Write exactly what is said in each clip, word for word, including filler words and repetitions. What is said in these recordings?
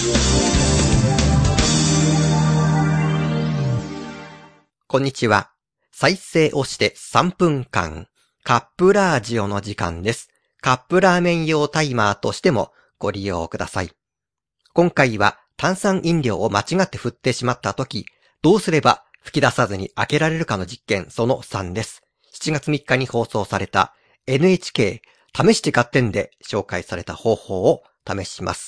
こんにちは。再生をしてさんぷんかん、カップラージオの時間です。カップラーメン用タイマーとしてもご利用ください。今回は炭酸飲料を間違って振ってしまったとき、どうすれば吹き出さずに開けられるかの実験そのさんです。しちがつみっかに放送された エヌエイチケー 試して合点で紹介された方法を試します。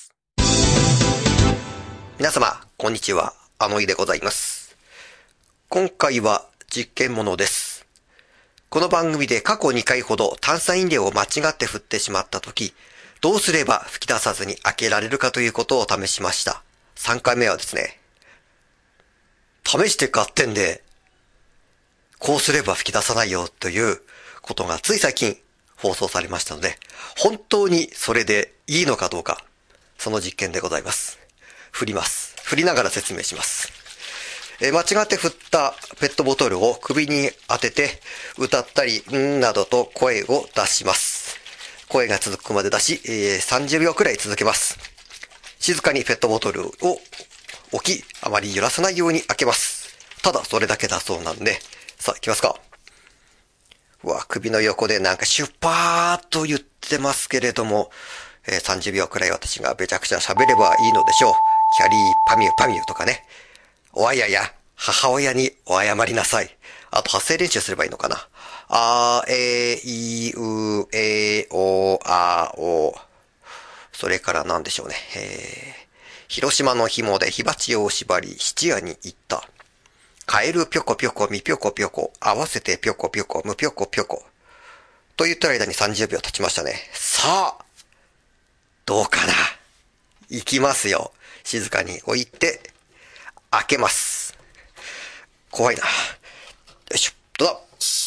皆様、こんにちは。あのいでございます。今回は実験ものです。この番組で過去にかいほど炭酸飲料を間違って振ってしまったとき、どうすれば吹き出さずに開けられるかということを試しました。さんかいめはですね、試して合点で、こうすれば吹き出さないよということがつい最近放送されましたので、本当にそれでいいのかどうか、その実験でございます。振ります。振りながら説明します。え間違って振ったペットボトルを首に当てて歌ったりんなどと声を出します。声が続くまで出し、えー、さんじゅうびょうくらい続けます。静かにペットボトルを置き、あまり揺らさないように開けます。ただそれだけだそうなんで、さあ行きますか。うわ、首の横でなんかシュッパーと言ってますけれども、えー、さんじゅうびょうくらい私がめちゃくちゃ喋ればいいのでしょう。キャリーパミュパミュとかね。おあやや、母親にお謝りなさい。あと発声練習すればいいのかな。あ、え、い、う、え、お、あ、お。それから何でしょうね。えー、広島の紐で火鉢を縛り、質屋に行った。カエルぴょこぴょこ、みぴょこぴょこ、合わせてぴょこぴょこ、むぴょこぴょこ。と言った間にさんじゅうびょう経ちましたね。さあ、どうかな。行きますよ。静かに置いて、開けます。怖いな。よいしょ、どうだ。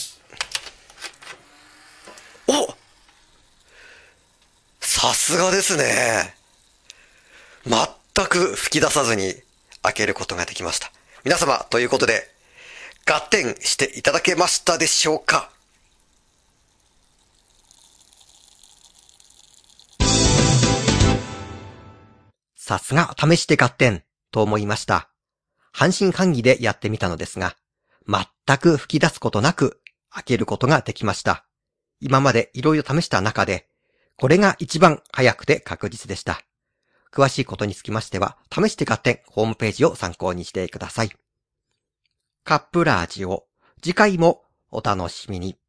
お！さすがですね。全く吹き出さずに開けることができました。皆様、ということで、合点していただけましたでしょうか？さすが試して合点と思いました。半信半疑でやってみたのですが、全く吹き出すことなく開けることができました。今までいろいろ試した中で、これが一番早くて確実でした。詳しいことにつきましては、試して合点ホームページを参考にしてください。カップラージオ、次回もお楽しみに。